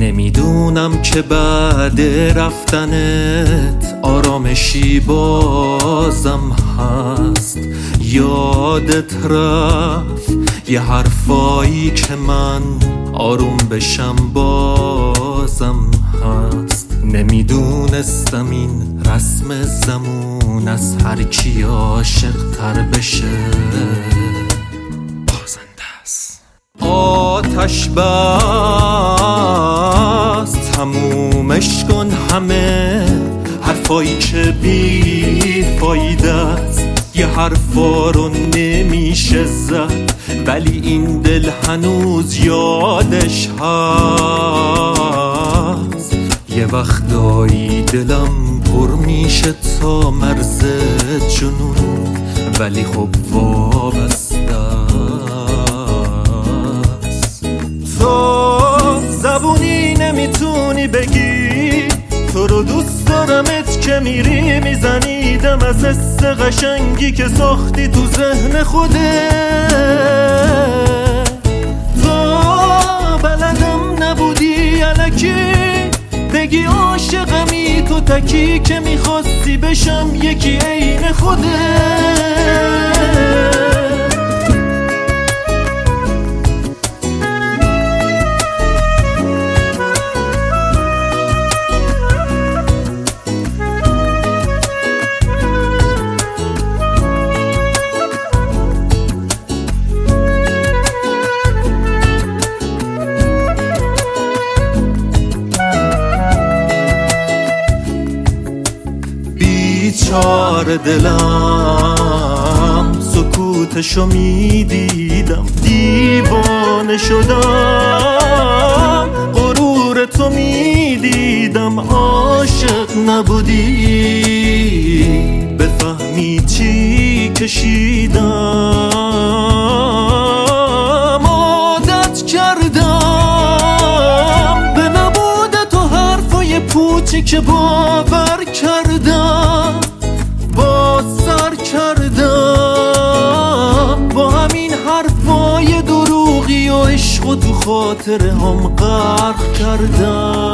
نمیدونم که بعد رفتنت آرامشی بازم هست. یادت رفت یه حرفایی که من آروم بشم بازم هست. نمیدونستم این رسم زمون از هر کی عاشق تر بشه بازنده است. آتش بس تمومش کن همه حرفایی که بی فایده است. یه حرفا رو نمیشه زد ولی این دل هنوز یادش هست. یه وقتایی دلم پر میشه تا مرز جنون ولی خب وابسته است. تو زبونی نمیتونی بگی تو رو دوست دارمت که میری میزنیدم از حس قشنگی که ساختی تو ذهن خودت. تو بلدم نبودی الکی بگی عاشقمی تو تکی که میخواستی بشم یکی عین خودت. بیچاره دلم سکوتشو میدیدم دیوانه شدم غرور تو میدیدم عاشق نبودی بفهمی چی کشیدم. عادت کردم به نبود تو حرفای پوچی که باور کردم با سر کردم با همین حرفای دروغی و عشق و تو خاطره هم غرق کردم.